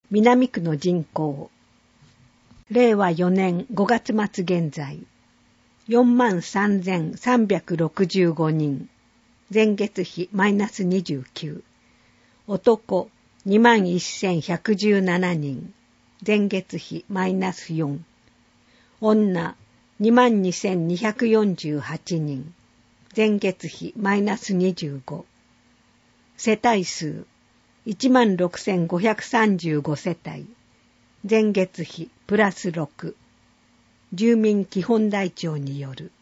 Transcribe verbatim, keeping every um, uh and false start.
南区の人口。れいわよねんごがつ末現在、よんまんさんぜんさんびゃくろくじゅうごにん。前月比マイナスにじゅうきゅう。男にまんせんひゃくじゅうななにん。前月比マイナスよん。女にまんにせんにひゃくよんじゅうはちにん。前月比マイナスにじゅうご。世帯数いちまんろくせんごひゃくさんじゅうごせたい。前月比プラスろく。住民基本台帳による。